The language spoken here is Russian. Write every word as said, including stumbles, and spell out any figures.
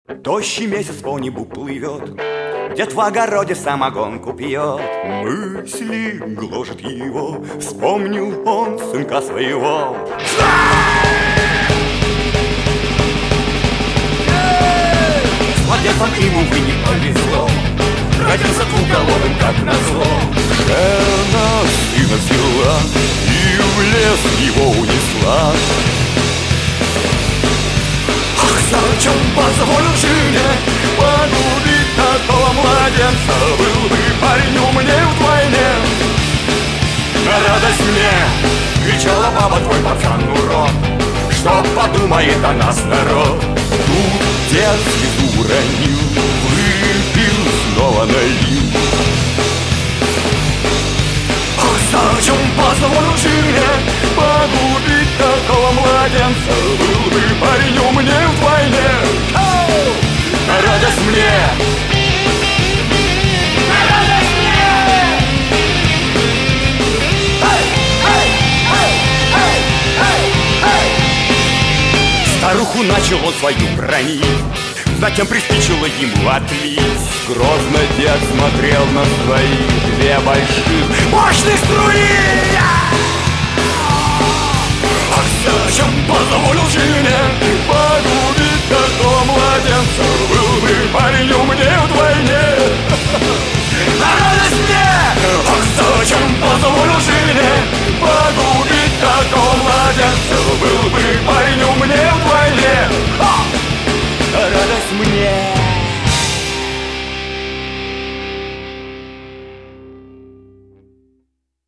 Тощий месяц по небу плывет, дед в огороде самогонку пьет. Мысли гложет его, вспомнил он сынка своего. С младенцем ему, увы, не повезло, родился двухголовым, как назло. Жена сына взяла и в лес его унесла. Ах, зачем позволил жене погубить такого младенца? Был бы парень умнее вдвойне. На радость мне кричала баба: твой пацан урод, что подумает о нас народ? Тут дед слезу уронил, выпил, снова налил. Ах, зачем позволил жене погубить такого младенца? Был бы парень умнее вдвойне. Ау! На радость мне, на радость мне. Эй, эй, эй, эй, эй, эй. Старуху начал он свою бронить, затем приспичило ему отлить. Грозно дед смотрел на свои две больших мощных струи.